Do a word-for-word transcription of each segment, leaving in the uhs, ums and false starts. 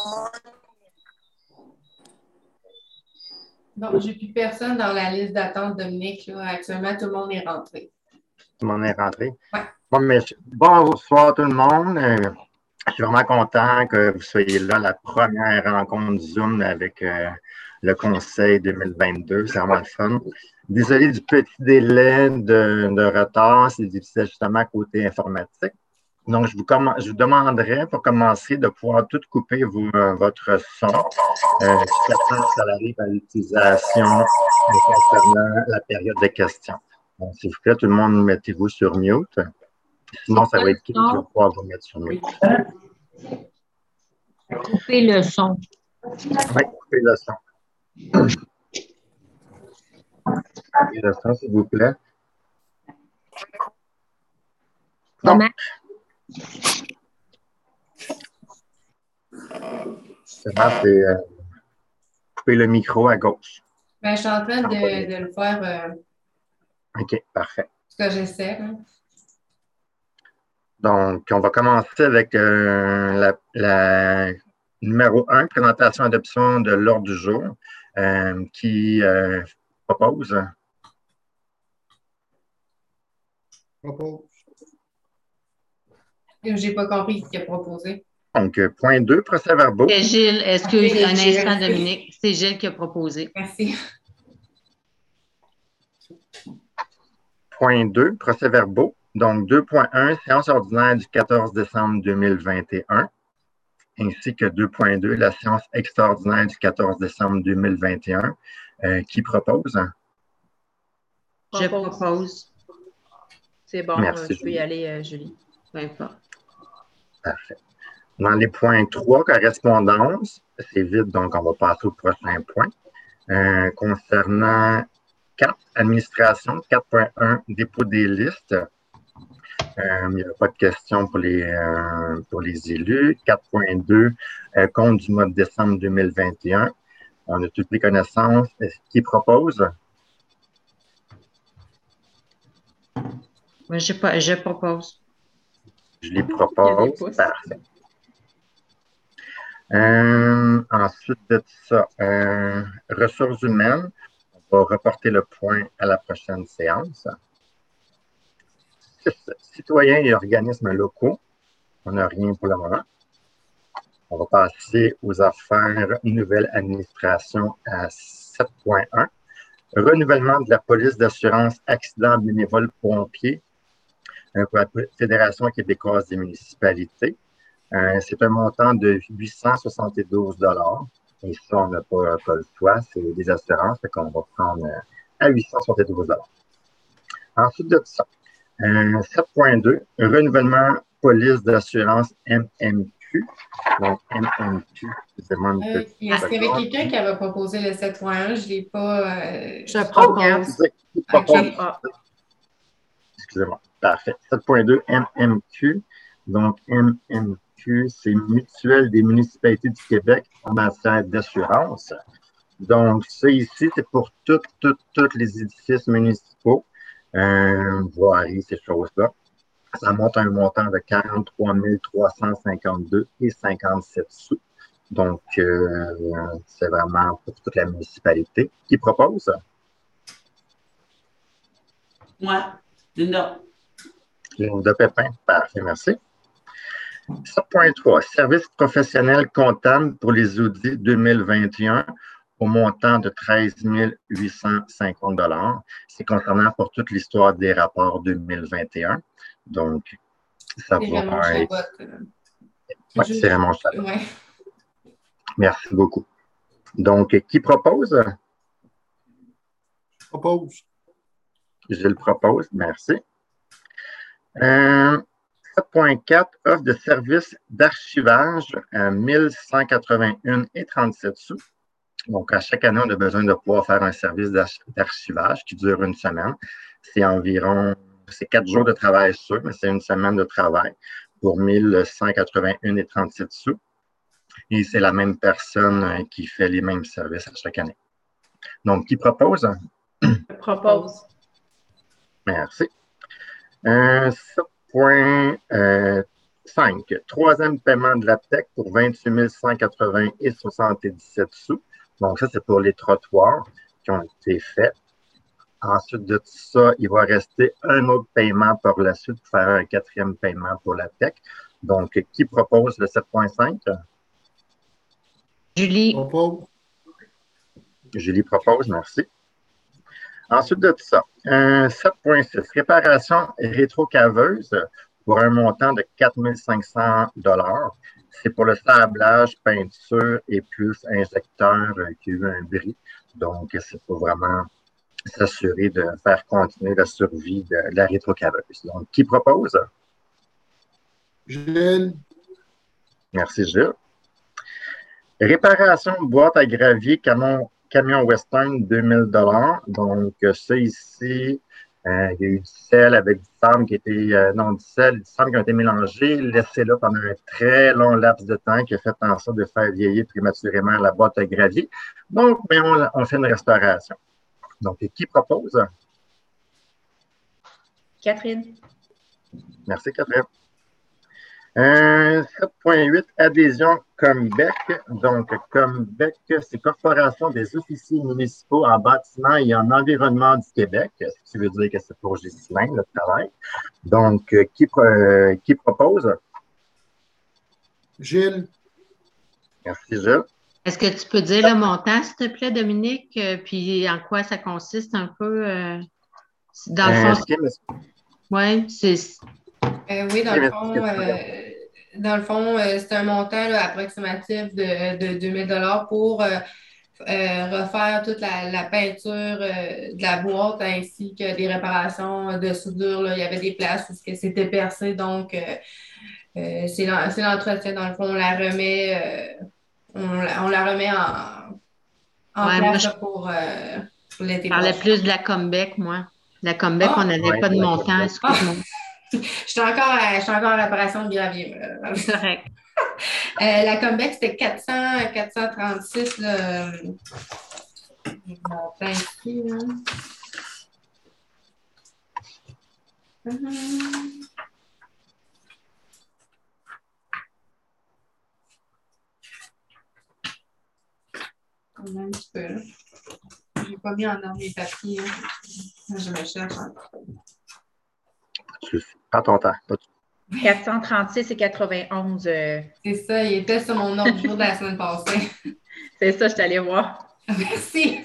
Bon, j'ai plus personne dans la liste d'attente, Dominique. Là. Actuellement, tout le monde est rentré. Tout le monde est rentré. Ouais. Bon, mais, bonsoir tout le monde. Euh, je suis vraiment content que vous soyez là, la première rencontre Zoom avec euh, le Conseil deux mille vingt-deux. C'est vraiment le fun. Désolé du petit délai de, de retard. C'est difficile justement côté informatique. Donc, je vous, je vous demanderai pour commencer de pouvoir tout couper vous, euh, votre son euh, jusqu'à temps que ça arrive à l'utilisation euh, concernant la période de questions. Donc, s'il vous plaît, tout le monde, mettez-vous sur mute. Sinon, ça va être qui je vais pouvoir vous mettre sur mute. Couper le son. Oui, coupez le son. Coupez le son, s'il vous plaît. Donc, c'est euh, couper le micro à gauche. Ben, je suis en train de, de le faire. Euh, OK, parfait. Ce que j'essaie. Hein. Donc, on va commencer avec euh, la, la numéro un, présentation adoption de l'ordre du jour, euh, qui euh, propose. Propose. Je n'ai pas compris ce qu'il a proposé. Donc, point deux, procès-verbaux. C'est Gilles, excuse, un instant, Dominique. C'est Gilles qui a proposé. Merci. Point deux, procès-verbaux. Donc, deux point un, séance ordinaire du quatorze décembre deux mille vingt et un, ainsi que deux point deux, la séance extraordinaire du quatorze décembre deux mille vingt et un. Euh, qui propose? Je propose. C'est bon, merci, je peux y aller, euh, Julie. Peu importe. Parfait. Dans les points trois, correspondance, c'est vide, donc on va passer au prochain point. Euh, concernant quatre, administration, quatre point un, dépôt des listes. Euh, il n'y a pas de question pour les, euh, pour les élus. quatre point deux, euh, compte du mois de décembre deux mille vingt et un. On a toutes les connaissances. Qui propose? Moi, je, je propose. Je les propose. Parfait. Euh, ensuite de ça, euh, ressources humaines. On va reporter le point à la prochaine séance. Citoyens et organismes locaux. On n'a rien pour le moment. On va passer aux affaires nouvelle administration à sept point un. Renouvellement de la police d'assurance accident bénévole pompier euh, pour la Fédération québécoise des municipalités. Euh, c'est un montant de huit cent soixante-douze dollars. Et ça, on n'a pas, pas le choix, c'est des assurances, donc on va prendre euh, à huit cent soixante-douze dollars. Ensuite de ça, euh, sept point deux, renouvellement police d'assurance M M Q. Donc, M M Q, excusez-moi une euh, petite Est-ce qu'il y avait quelqu'un qui avait proposé le sept point un? Je ne l'ai pas. Euh... Je propose. Oh, propose. Okay. Excusez-moi. Parfait. sept point deux, M M Q. Donc, M M Q, c'est Mutuelle des municipalités du Québec en matière d'assurance. Donc, ça ici, c'est pour tous, tous, tous les édifices municipaux, euh, voiries, ces choses-là. Ça monte à un montant de quarante-trois mille trois cent cinquante-deux et cinquante-sept sous. Donc, euh, c'est vraiment pour toute la municipalité. Qui propose? Moi, Linda. Linda Pépin. Parfait, merci. sept point trois, service professionnel comptable pour les audits deux mille vingt et un au montant de treize mille huit cent cinquante dollars. C'est concernant pour toute l'histoire des rapports deux mille vingt et un. Donc, ça C'est va Raymond être... Chabot. Oui, c'est Raymond Chabot. Ouais. Merci beaucoup. Donc, qui propose? Je propose. Je le propose, merci. Euh, sept point quatre, offre de service d'archivage à mille cent quatre-vingt-un et trente-sept sous. Donc, à chaque année, on a besoin de pouvoir faire un service d'archivage qui dure une semaine. C'est environ, c'est quatre jours de travail sûr, mais c'est une semaine de travail pour mille cent quatre-vingt-un et trente-sept sous. Et c'est la même personne qui fait les mêmes services à chaque année. Donc, qui propose? Je propose. Merci. Euh, sept point cinq. Troisième paiement de l'APTEC pour vingt-huit mille cent quatre-vingts et soixante-dix-sept sous. Donc, ça, c'est pour les trottoirs qui ont été faits. Ensuite de tout ça, il va rester un autre paiement par la suite pour faire un quatrième paiement pour l'APTEC. Donc, qui propose le sept point cinq? Julie. Propose. Julie propose, merci. Ensuite de tout ça, un sept point six, réparation rétrocaveuse pour un montant de quatre mille cinq cents dollars. C'est pour le sablage, peinture et plus injecteur euh, qui a eu un bris. Donc, c'est pour vraiment s'assurer de faire continuer la survie de, de la rétrocaveuse. Donc, qui propose? Gilles. Merci, Gilles. Réparation de boîte à gravier, camion, camion Western, deux mille dollars. Donc, ça ici, euh, il y a eu du sel avec du sable qui était, euh, non, du sel, du sable qui a été mélangé, laissé là pendant un très long laps de temps qui a fait en sorte de faire vieillir prématurément la boîte à gravier. Donc, mais on, on fait une restauration. Donc, qui propose? Catherine. Merci, Catherine. Euh, sept point huit, adhésion Combec. Donc, Combec, c'est Corporation des officiers municipaux en bâtiment et en environnement du Québec. Ce qui veut dire que c'est pour Ghislain, le travail. Donc, euh, qui, euh, qui propose? Gilles. Merci, Gilles. Est-ce que tu peux dire le montant, s'il te plaît, Dominique, euh, puis en quoi ça consiste un peu? Euh, dans le fond, euh, oui, c'est... Euh, oui, dans le fond, euh, dans le fond, euh, c'est un montant là, approximatif de, de deux mille dollars pour euh, euh, refaire toute la, la peinture euh, de la boîte ainsi que des réparations de soudure. Là. Il y avait des places où c'était percé, donc euh, euh, c'est l'entretien. Dans le fond, on la remet, euh, on, la, on la remet en, en ouais, place moi, je pour, euh, pour l'été parlais prochain. plus de la comeback, moi. La comeback, Ah, on n'avait ouais, pas de la montant, Combec. excuse-moi. Je suis encore, à- je suis encore en réparation de gravier. C'est correct. Euh, la comeback, c'était quatre cents, quatre cent trente-six. Là. Mon plan ici. Là. Hum. Quand même un petit peu. Là. Je n'ai pas mis en ordre mes papiers. Hein. Je me cherche. Hein. Prends ton temps. quatre cent trente-six et quatre-vingt-onze. Euh... C'est ça, il était sur mon ordre jour de la semaine passée. C'est ça, je suis allée voir. Merci.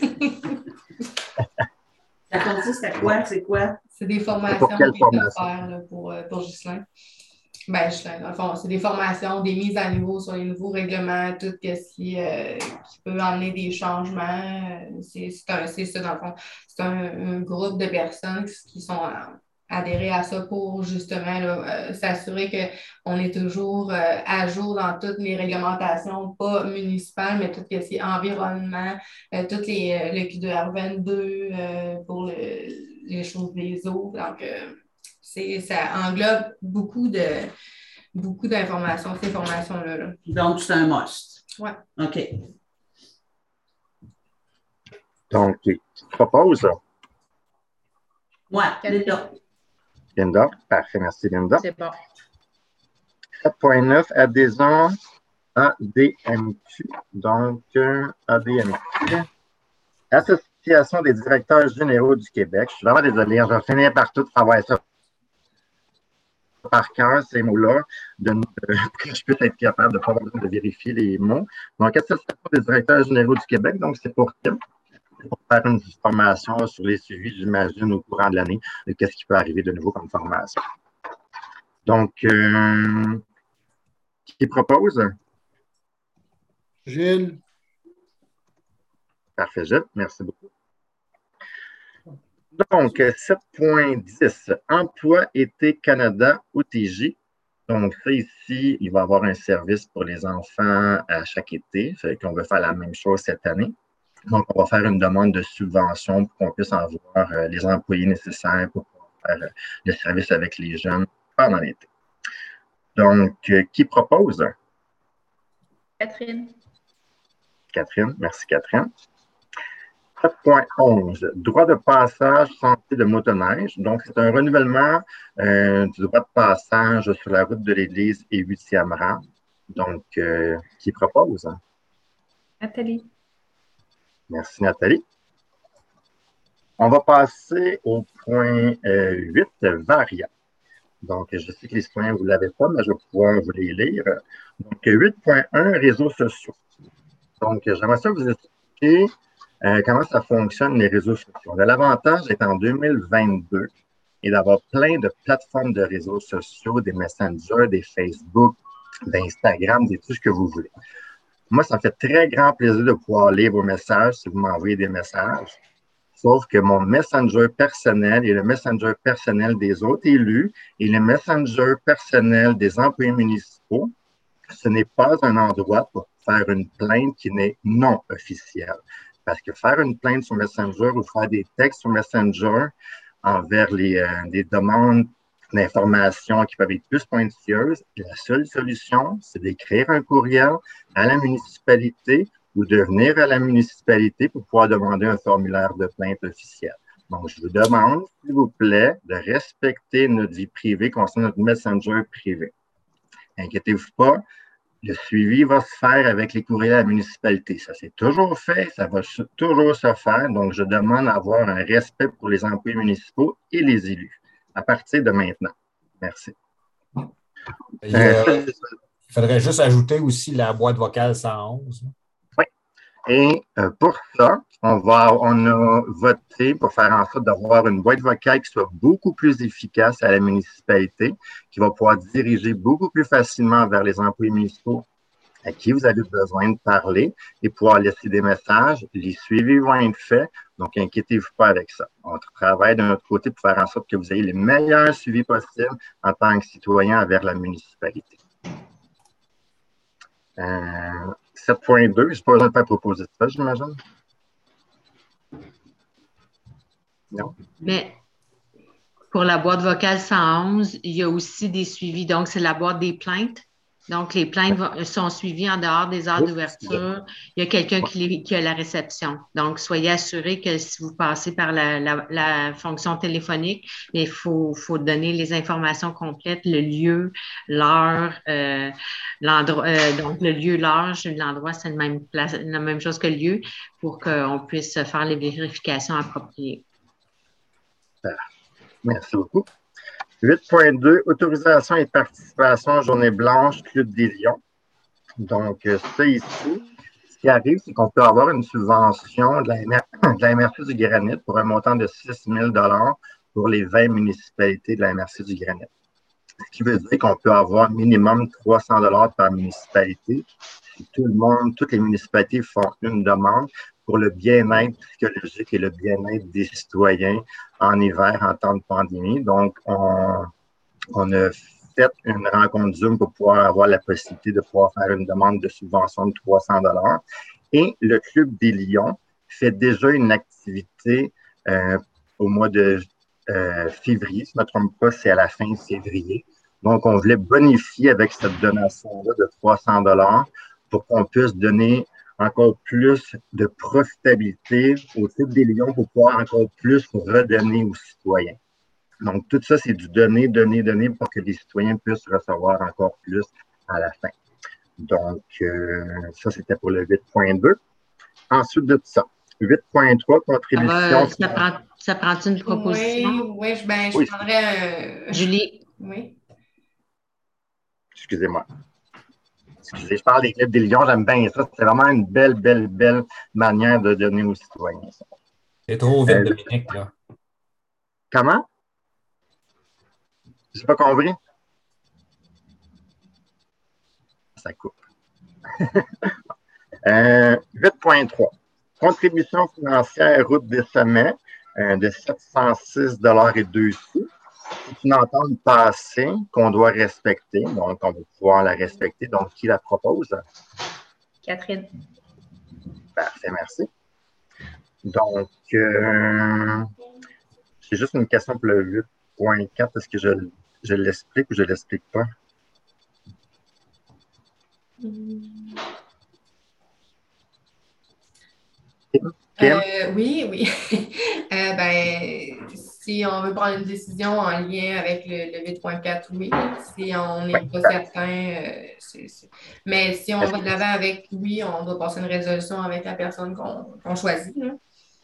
Ça consiste à quoi? C'est quoi? C'est des formations pour quelle qu'il doit formation? faire là, pour, pour Ghislain. Ben, Ghislain, dans le fond, c'est des formations, des mises à niveau sur les nouveaux règlements, tout ce qui, euh, qui peut amener des changements. C'est ça, dans le fond. C'est un, un groupe de personnes qui sont adhérées à ça pour justement là, euh, s'assurer qu'on est toujours euh, à jour dans toutes les réglementations, pas municipales, mais tout ce qui est environnement, euh, toutes les, euh, le Q deux R vingt-deux euh, pour le, les choses des eaux. Donc, euh, ça englobe beaucoup de beaucoup d'informations, ces formations-là. Là. Donc, c'est un must. Oui. OK. Donc, qui propose? Moi, Linda. Linda. Parfait, merci, Linda. C'est bon. sept point neuf, adhésion A D M Q. Donc, euh, A D M Q. Association des directeurs généraux du Québec. Je suis vraiment désolé, je vais finir par tout travailler ça par cœur, ces mots-là, de, de, que je puisse être capable de pas avoir besoin de vérifier les mots. Donc, Association des directeurs généraux du Québec, donc c'est pour qui? Pour faire une formation sur les suivis, j'imagine, au courant de l'année, de qu'est-ce qui peut arriver de nouveau comme formation. Donc, euh, qui propose? Gilles. Parfait, Gilles. Merci beaucoup. Donc, sept point dix, Emploi Été Canada, O T J. Donc, ça ici, il va y avoir un service pour les enfants à chaque été. Fait qu'on veut faire la même chose cette année. Donc, on va faire une demande de subvention pour qu'on puisse avoir euh, les employés nécessaires pour pouvoir faire euh, le service avec les jeunes pendant l'été. Donc, euh, qui propose? Catherine. Catherine. Merci, Catherine. sept point onze, droit de passage santé de motoneige. Donc, c'est un renouvellement euh, du droit de passage sur la route de l'Église et huitième rang. Donc, euh, qui propose? Nathalie. Merci, Nathalie. On va passer au point euh, huit, variant. Donc, je sais que les citoyens, vous ne l'avez pas, mais je vais pouvoir vous les lire. Donc, huit point un, réseaux sociaux. Donc, j'aimerais ça vous expliquer euh, comment ça fonctionne, les réseaux sociaux. L'avantage est en deux mille vingt-deux et d'avoir plein de plateformes de réseaux sociaux, des Messenger, des Facebook, d'Instagram, des tout ce que vous voulez. Moi, ça me fait très grand plaisir de pouvoir lire vos messages si vous m'envoyez des messages. Sauf que mon Messenger personnel et le Messenger personnel des autres élus et le Messenger personnel des employés municipaux, ce n'est pas un endroit pour faire une plainte qui n'est non officielle. Parce que faire une plainte sur Messenger ou faire des textes sur Messenger envers les, euh, des demandes d'informations qui peuvent être plus pointilleuses, la seule solution, c'est d'écrire un courriel à la municipalité ou de venir à la municipalité pour pouvoir demander un formulaire de plainte officiel. Donc, je vous demande, s'il vous plaît, de respecter notre vie privée concernant notre Messenger privé. Inquiétez-vous pas, le suivi va se faire avec les courriels à la municipalité. Ça s'est toujours fait, ça va toujours se faire. Donc, je demande d'avoir un respect pour les employés municipaux et les élus à partir de maintenant. Merci. Il, euh, il faudrait juste ajouter aussi la boîte vocale cent onze. Oui. Et euh, pour ça, on, va, on a voté pour faire en sorte d'avoir une boîte vocale qui soit beaucoup plus efficace à la municipalité, qui va pouvoir diriger beaucoup plus facilement vers les employés municipaux à qui vous avez besoin de parler et pouvoir laisser des messages. Les suivis vont être faits, donc inquiétez-vous pas avec ça. On travaille de notre côté pour faire en sorte que vous ayez les meilleurs suivis possibles en tant que citoyen vers la municipalité. Euh, sept point deux, je n'ai pas besoin de faire proposer ça, j'imagine? Non. Mais pour la boîte vocale cent onze, il y a aussi des suivis. Donc, c'est la boîte des plaintes. Donc, les plaintes vont- sont suivies en dehors des heures d'ouverture. Il y a quelqu'un qui, les- qui a la réception. Donc, soyez assurés que si vous passez par la, la- la fonction téléphonique, il faut, faut donner les informations complètes, le lieu, l'heure, euh, l'endroit. euh, donc, le lieu, l'heure, l'endroit, c'est la même place, la même chose que le lieu pour qu'on puisse faire les vérifications appropriées. Merci beaucoup. huit point deux, autorisation et participation journée blanche, Club des Lions. Donc, ça ici, ce qui arrive, c'est qu'on peut avoir une subvention de la, M R, de la M R C du Granit pour un montant de six mille dollars pour les vingt municipalités de la M R C du Granit. Ce qui veut dire qu'on peut avoir minimum trois cents dollars par municipalité. Si tout le monde, toutes les municipalités font une demande pour le bien-être psychologique et le bien-être des citoyens en hiver, en temps de pandémie. Donc, on, on a fait une rencontre Zoom pour pouvoir avoir la possibilité de pouvoir faire une demande de subvention de trois cents dollars. Et le Club des Lions fait déjà une activité euh, au mois de euh, février. Si je ne me trompe pas, c'est à la fin février. Donc, on voulait bonifier avec cette donation-là de trois cents dollars pour qu'on puisse donner encore plus de profitabilité au Club des Lions pour pouvoir encore plus redonner aux citoyens. Donc, tout ça, c'est du donner, donner, donner pour que les citoyens puissent recevoir encore plus à la fin. Donc, euh, ça, c'était pour le huit point deux. Ensuite de ça, huit point trois, contribution. Ça, va, ça, prend, ça prend une proposition? Oui, oui, je, ben, je oui. prendrais un... Julie. Oui. Excusez-moi. Excusez, je parle des Clubs des Lions, j'aime bien ça. C'est vraiment une belle, belle, belle manière de donner aux citoyens. C'est trop vite, euh, Dominique, là. Comment? Je n'ai pas compris. Ça coupe. euh, huit point trois. Contribution financière route des sommets euh, de sept cent six dollars et deux sous. C'est une entente passée qu'on doit respecter. Donc, on va pouvoir la respecter. Donc, qui la propose? Catherine. Parfait, merci. Donc, euh, j'ai juste une question pour le huit point quatre. Est-ce que je, je l'explique ou je ne l'explique pas? Kim? Euh, oui, oui. Euh, ben, si on veut prendre une décision en lien avec le, le huit point quatre, oui. Si on Oui. n'est pas certain, euh, c'est, c'est- mais si on Est-ce va de que l'avant avec oui, on doit passer une résolution avec la personne qu'on qu'on choisit, là.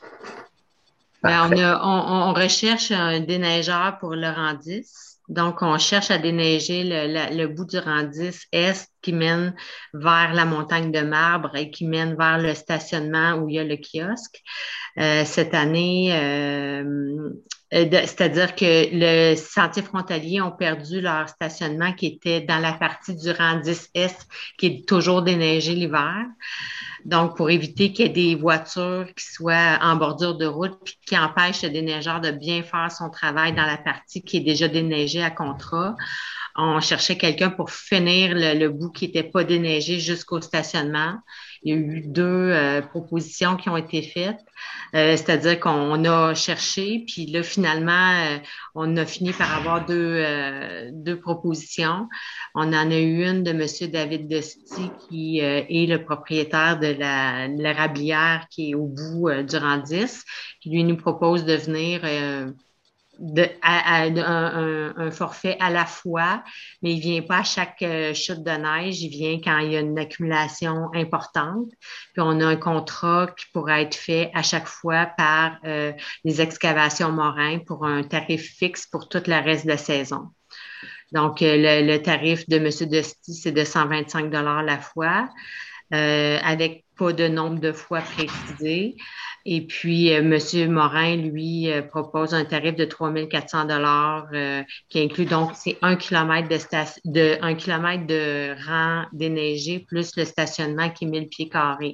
Ben, on, parfait. a, on, on recherche un déneigeur pour le Randis. Donc, on cherche à déneiger le, la- le bout du Randis est qui mène vers la montagne de marbre et qui mène vers le stationnement où il y a le kiosque. Euh, cette année, euh, euh, de- c'est-à-dire que le sentier frontalier ont perdu leur stationnement qui était dans la partie du Randis Est qui est toujours déneigé l'hiver. Donc, pour éviter qu'il y ait des voitures qui soient en bordure de route puis qui empêchent le déneigeur de bien faire son travail dans la partie qui est déjà déneigée à contrat, on cherchait quelqu'un pour finir le, le bout qui n'était pas déneigé jusqu'au stationnement. Il y a eu deux euh, propositions qui ont été faites, euh, c'est-à-dire qu'on a cherché, puis là, finalement, euh, on a fini par avoir deux, euh, deux propositions. On en a eu une de M. David Desti, qui euh, est le propriétaire de la, de l'érablière qui est au bout euh, du Randis, qui lui nous propose de venir euh, de, à, à- de- un, un- un forfait à la fois, mais il vient pas à chaque euh, chute de neige, il vient quand il y a une accumulation importante. Puis on a un contrat qui pourrait être fait à chaque fois par euh, les excavations Morin pour un tarif fixe pour tout le reste de la saison. Donc, euh, le, le tarif de M. Desti, c'est de cent vingt-cinq dollars la fois, euh, avec pas de nombre de fois précisé. Et puis, euh, M. Morin, lui, euh, propose un tarif de trois mille quatre cents dollars euh, qui inclut donc, c'est un kilomètre de, sta- de, un kilomètre de rang déneigé plus le stationnement qui est mille pieds carrés.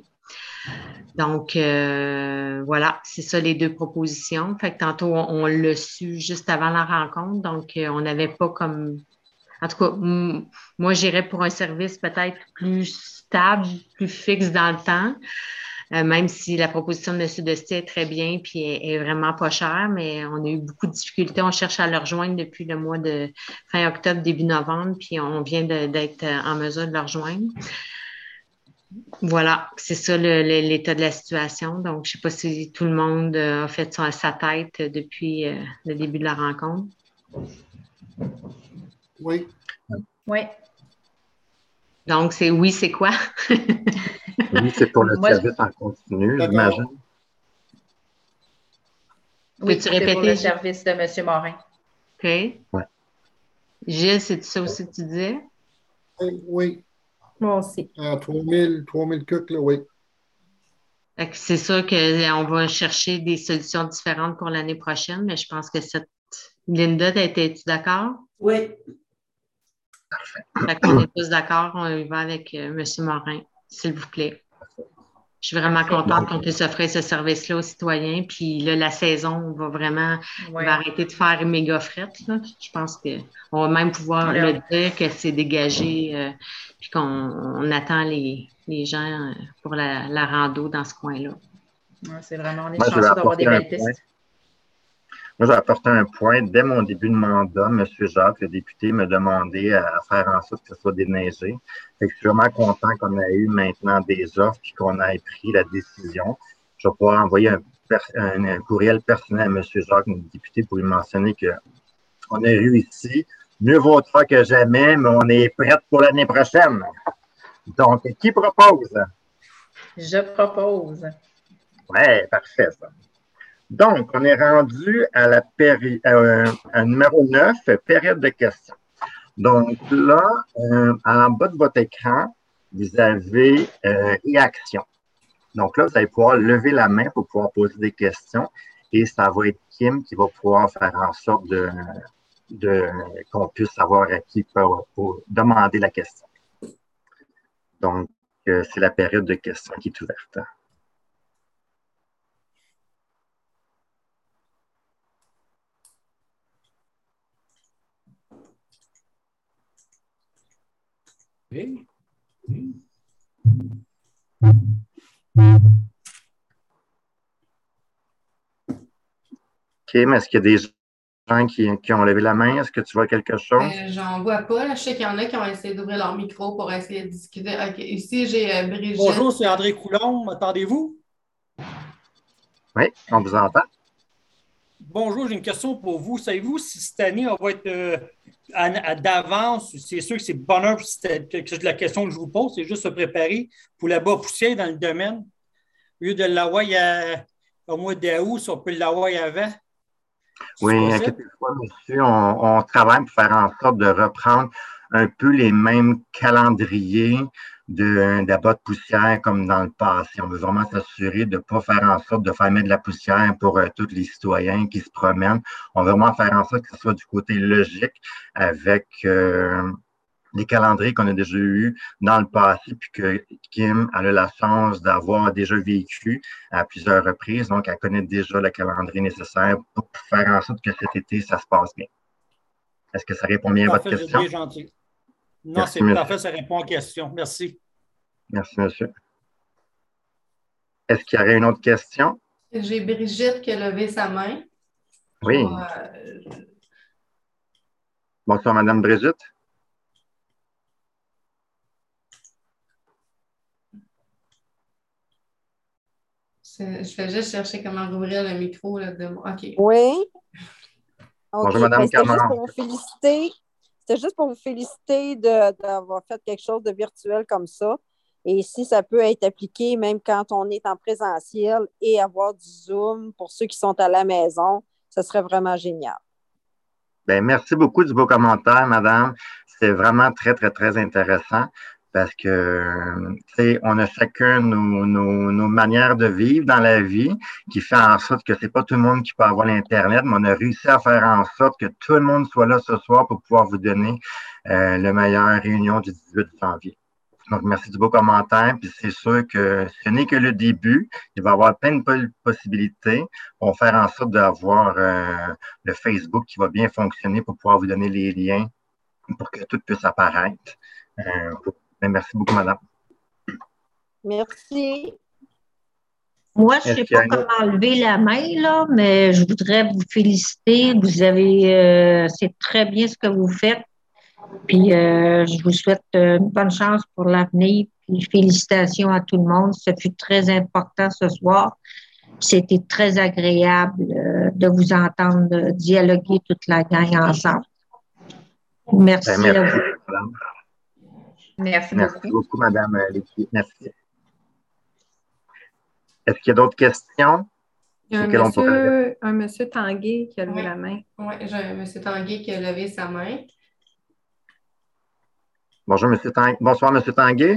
Donc, euh, voilà, c'est ça les deux propositions. Fait que tantôt, on, on l'a su juste avant la rencontre. Donc, euh, on n'avait pas comme en tout cas, m- moi, j'irais pour un service peut-être plus stable, plus fixe dans le temps, euh, même si la proposition de M. Destier est très bien puis est, est vraiment pas chère, mais on a eu beaucoup de difficultés. On cherche à le rejoindre depuis le mois de fin octobre, début novembre, puis on vient de- d'être en mesure de le rejoindre. Voilà, c'est ça le- le- l'état de la situation. Donc, je ne sais pas si tout le monde euh, a fait ça à sa tête depuis euh, le début de la rencontre. Oui. Oui. Donc, c'est oui, c'est quoi? Oui, c'est pour le Moi, je- service en continu, D'accord. j'imagine. Oui, Peux-tu c'est pour répéter, le Gilles? service de M. Morin. OK. Ouais. Gilles, c'est ça aussi que tu disais? Oui, oui. Moi aussi. À trois mille, trois mille coques, là, oui. Fait que c'est sûr qu'on va chercher des solutions différentes pour l'année prochaine, mais je pense que cette. Linda, étais-tu d'accord? Oui. Fait qu'on est tous d'accord, on y va avec euh, M. Morin, s'il vous plaît. Je suis vraiment Parfait. contente qu'on puisse offrir ce service-là aux citoyens. Puis là, la saison, on va vraiment, Oui. il va arrêter de faire méga fret, là. Je pense qu'on va même pouvoir Là. le dire que c'est dégagé, euh, puis qu'on on attend les, les gens euh, pour la, la rando dans ce coin-là. Ouais, c'est vraiment, on est Moi, je vais chanceux d'avoir des apporter un belles point. pistes. Moi, j'ai apporté un point. Dès mon début de mandat, M. Jacques, le député, me demandait à faire en sorte que ce soit déneigé. Fait que je suis vraiment content qu'on ait eu maintenant des offres et qu'on ait pris la décision. Je vais pouvoir envoyer un, un, un courriel personnel à M. Jacques, notre député, pour lui mentionner qu'on a réussi. Mieux vaut tard que jamais, mais on est prête pour l'année prochaine. Donc, qui propose? Je propose. Oui, parfait, ça. Donc, on est rendu à la péri euh, à numéro neuf, période de questions. Donc là, euh, en bas de votre écran, vous avez euh, réaction. Donc là, vous allez pouvoir lever la main pour pouvoir poser des questions et ça va être Kim qui va pouvoir faire en sorte de, de qu'on puisse savoir à qui pour, pour demander la question. Donc, euh, c'est la période de questions qui est ouverte. Kim, est-ce qu'il y a des gens qui, qui ont levé la main? Est-ce que tu vois quelque chose? Euh, j'en vois pas. Là. Je sais qu'il y en a qui ont essayé d'ouvrir leur micro pour essayer de discuter. OK. Ici, j'ai euh, Brigitte. Bonjour, c'est André Coulombe. Attendez-vous? Oui, on vous entend. Bonjour, j'ai une question pour vous. Savez-vous si cette année, on va être euh, à- à- d'avance? C'est sûr que c'est bonheur, c'est que, que la question que je vous pose, c'est juste se préparer pour la bas poussière dans le domaine. Au lieu de l'avoir il y a- au mois d'août, si on peut l'avoir avant. C'est Oui, possible? inquiétez-vous pas, monsieur, on, on travaille pour faire en sorte de reprendre un peu les mêmes calendriers de d'abat de poussière comme dans le passé. On veut vraiment s'assurer de ne pas faire en sorte de faire mettre de la poussière pour euh, tous les citoyens qui se promènent. On veut vraiment faire en sorte que ce soit du côté logique avec euh, les calendriers qu'on a déjà eus dans le passé, puis que Kim elle a la chance d'avoir déjà vécu à plusieurs reprises. Donc, elle connaît déjà le calendrier nécessaire pour faire en sorte que cet été, ça se passe bien. Est-ce que ça répond bien à votre Parfait, vous êtes question? bien gentil. Non, Merci, c'est monsieur. parfait, ça répond à la question. Merci. Merci, monsieur. Est-ce qu'il y aurait une autre question? J'ai Brigitte qui a levé sa main. Oui. Euh, Bonsoir, Madame Brigitte. je, je vais juste chercher comment rouvrir le micro là, de moi. OK. Oui. OK. Bonjour, Madame Ben, c'était juste Camard. pour vous féliciter. C'était juste pour vous féliciter de- d'avoir fait quelque chose de virtuel comme ça. Et si ça peut être appliqué même quand on est en présentiel et avoir du Zoom pour ceux qui sont à la maison, ce serait vraiment génial. Bien, merci beaucoup du beau commentaire, madame. C'est vraiment très, très, très intéressant parce que, tu sais, on a chacun nos, nos, nos manières de vivre dans la vie qui fait en sorte que c'est pas tout le monde qui peut avoir l'Internet, mais on a réussi à faire en sorte que tout le monde soit là ce soir pour pouvoir vous donner euh, la meilleure réunion du dix-huit janvier. Donc, merci du beau commentaire. Puis c'est sûr que ce n'est que le début. Il va y avoir plein de possibilités. On va faire en sorte d'avoir euh, le Facebook qui va bien fonctionner pour pouvoir vous donner les liens pour que tout puisse apparaître. Euh, merci beaucoup, madame. Merci. Moi, je ne sais pas comment enlever la main, là, mais je voudrais vous féliciter. Vous avez, euh, c'est très bien ce que vous faites. Puis, euh, je vous souhaite une bonne chance pour l'avenir. Puis, félicitations à tout le monde. Ce fut très important ce soir. C'était très agréable euh, de vous entendre dialoguer toute la gang ensemble. Merci, ben, merci à vous. Madame. Merci, Merci beaucoup. beaucoup, madame Léquier. Merci. Est-ce qu'il y a d'autres questions? Il y a un monsieur, un monsieur Tanguay qui a levé oui. la main. Oui, j'ai un monsieur Tanguay qui a levé sa main. Bonjour, monsieur Tanguay. Bonsoir, monsieur Tanguay.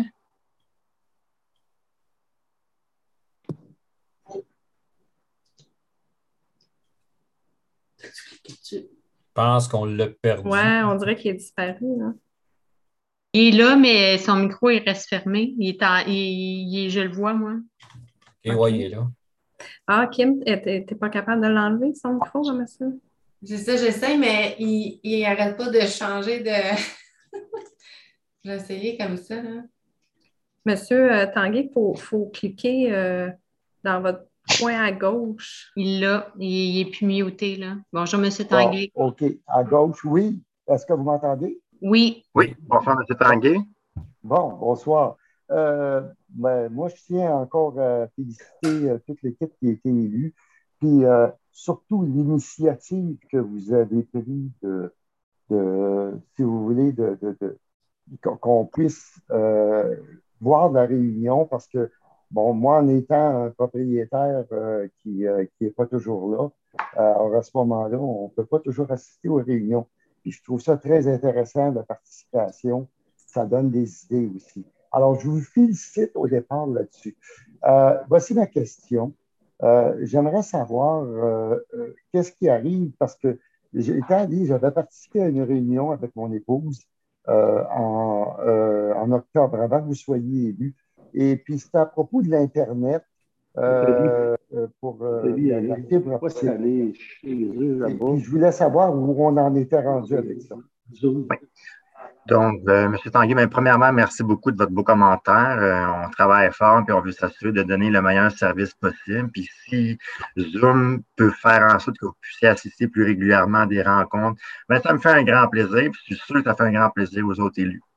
Je pense qu'on l'a perdu. Oui, on dirait qu'il est disparu. Là. Il est là, mais son micro, il reste fermé. Il est en, il, il, je le vois, moi. OK, okay. Oui, il est là. Ah, Kim, t'es pas capable de l'enlever, son micro, monsieur? C'est ça, j'essaie, mais il n'arrête pas de changer de... Je vais essayer comme ça, là. Monsieur euh, Tanguay, il faut, faut cliquer euh, dans votre coin à gauche. Il l'a, il n'est plus muté, là. Bonjour, monsieur Tanguay. Bon, OK. À gauche, oui. Est-ce que vous m'entendez? Oui. Oui. Bonsoir, monsieur Tanguay. Bon, bonsoir. Euh, ben, moi, je tiens encore à féliciter euh, toute l'équipe qui a été élue, puis euh, surtout l'initiative que vous avez prise de, de, si vous voulez, de, de, de qu'on puisse euh, voir la réunion, parce que, bon, moi, en étant un propriétaire euh, qui n'est pas toujours là, euh, à ce moment-là, on ne peut pas toujours assister aux réunions. Puis je trouve ça très intéressant, la participation. Ça donne des idées aussi. Alors, je vous félicite au départ là-dessus. Euh, voici ma question. Euh, J'aimerais savoir euh, euh, qu'est-ce qui arrive, parce que j'étais allé, j'avais participé à une réunion avec mon épouse euh, en, euh, en octobre, avant que vous soyez élu. Et puis, c'était à propos de l'Internet euh, pour euh, la, la fibre optique. Et puis, je voulais savoir où on en était rendu avec ça. Oui. Donc, euh, M. Tanguay, bien, premièrement, merci beaucoup de votre beau commentaire. Euh, on travaille fort puis on veut s'assurer de donner le meilleur service possible. Puis si Zoom peut faire en sorte que vous puissiez assister plus régulièrement à des rencontres, bien, ça me fait un grand plaisir. Puis je suis sûr que ça fait un grand plaisir aux autres élus.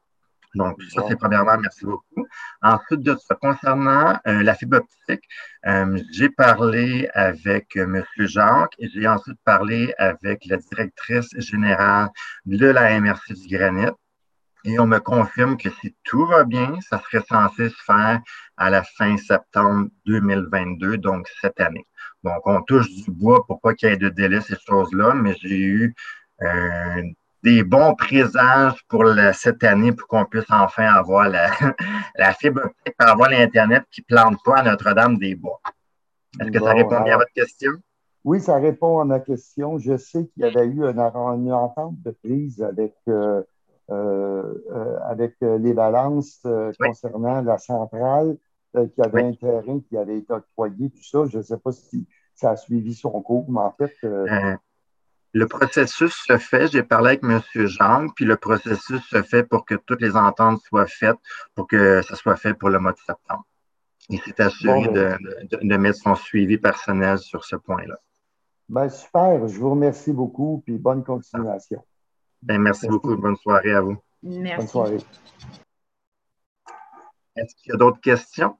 Donc, ça, c'est premièrement, merci beaucoup. Ensuite de ça, concernant euh, la fibre optique, euh, j'ai parlé avec euh, M. Jacques et j'ai ensuite parlé avec la directrice générale de la M R C du Granit. Et on me confirme que si tout va bien, ça serait censé se faire à la fin septembre deux mille vingt-deux, donc cette année. Donc, on touche du bois pour pas qu'il y ait de délai, ces choses-là, mais j'ai eu euh, des bons présages pour la, cette année pour qu'on puisse enfin avoir la, la fibre optique pour avoir l'Internet qui ne plante pas à Notre-Dame-des-Bois. Est-ce que bon, ça répond bien alors, à votre question? Oui, ça répond à ma question. Je sais qu'il y avait eu une, une entente de prise avec, euh, euh, euh, avec les balances euh, Oui. concernant la centrale euh, qui avait Oui. un terrain qui avait été octroyé, tout ça. Je ne sais pas si ça a suivi son cours, mais en fait... Euh, euh, Le processus se fait, j'ai parlé avec M. Jean, puis le processus se fait pour que toutes les ententes soient faites, pour que ça soit fait pour le mois de septembre. Il s'est assuré bon, ben, de, de, de mettre son suivi personnel sur ce point-là. Ben, super, je vous remercie beaucoup, puis bonne continuation. Ben, merci, merci beaucoup, bonne soirée à vous. Merci. Bonne soirée. Est-ce qu'il y a d'autres questions?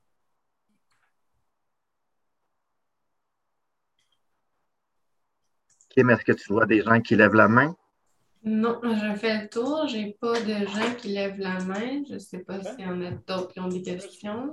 Kim, est-ce que tu vois des gens qui lèvent la main? Non, je fais le tour. Je n'ai pas de gens qui lèvent la main. Je ne sais pas s'il y en a d'autres qui ont des questions.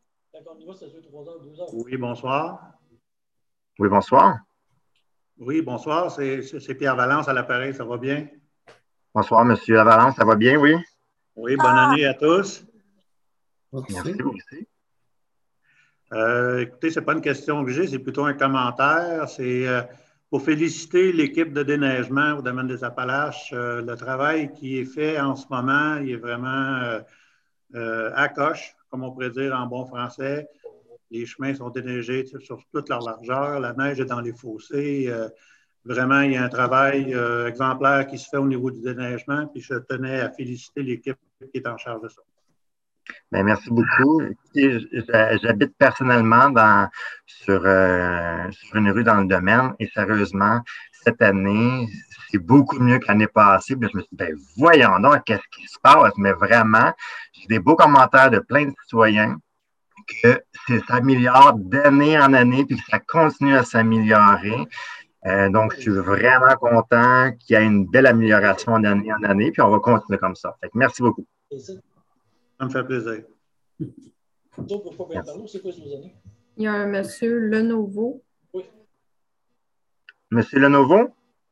Oui, bonsoir. Oui, bonsoir. Oui, bonsoir. C'est Pierre Valence à l'appareil. Ça va bien? Bonsoir, M. Valence. Ça va bien, oui? Oui, bonne année à tous. Merci, vous aussi. Euh, écoutez, ce n'est pas une question que j'ai, c'est plutôt un commentaire. C'est euh, pour féliciter l'équipe de déneigement au domaine des Appalaches. Euh, le travail qui est fait en ce moment, il est vraiment euh, euh, à coche, comme on pourrait dire en bon français. Les chemins sont déneigés sur toute leur largeur. La neige est dans les fossés. Euh, vraiment, il y a un travail euh, exemplaire qui se fait au niveau du déneigement. Puis je tenais à féliciter l'équipe qui est en charge de ça. Bien, merci beaucoup. J'habite personnellement dans, sur, euh, sur une rue dans le domaine et sérieusement, cette année, c'est beaucoup mieux que l'année passée. Puis je me suis dit, ben, voyons donc, qu'est-ce qui se passe? Mais vraiment, j'ai des beaux commentaires de plein de citoyens que ça s'améliore d'année en année puis que ça continue à s'améliorer. Euh, donc, je suis vraiment content qu'il y ait une belle amélioration d'année en année, puis on va continuer comme ça. Fait que merci beaucoup. Ça me fait plaisir. Merci. Il y a un monsieur Lenovo. Oui. Monsieur Lenovo?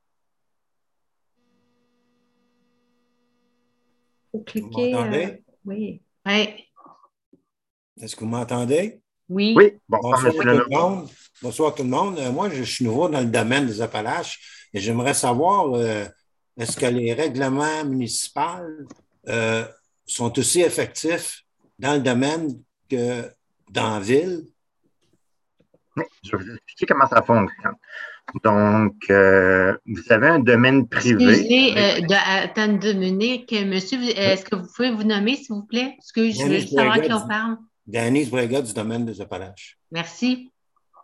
Faut cliquer. Vous m'entendez? Euh, oui. Hey. Est-ce que vous m'entendez? Oui. Oui. Bonsoir, Bonsoir monsieur tout Lenovo. le monde. Bonsoir tout le monde. Euh, moi, je suis nouveau dans le domaine des Appalaches et j'aimerais savoir, euh, est-ce que les règlements municipaux euh, sont aussi effectifs dans le domaine que dans la ville? Je vais vous expliquer comment ça fonctionne. Donc, euh, vous avez un domaine privé. Excusez, euh, de, attends deux minutes. Monsieur, est-ce que vous pouvez vous nommer, s'il vous plaît? Parce que je veux juste savoir à qui on parle. Denise Brega du domaine des Appalaches. Merci.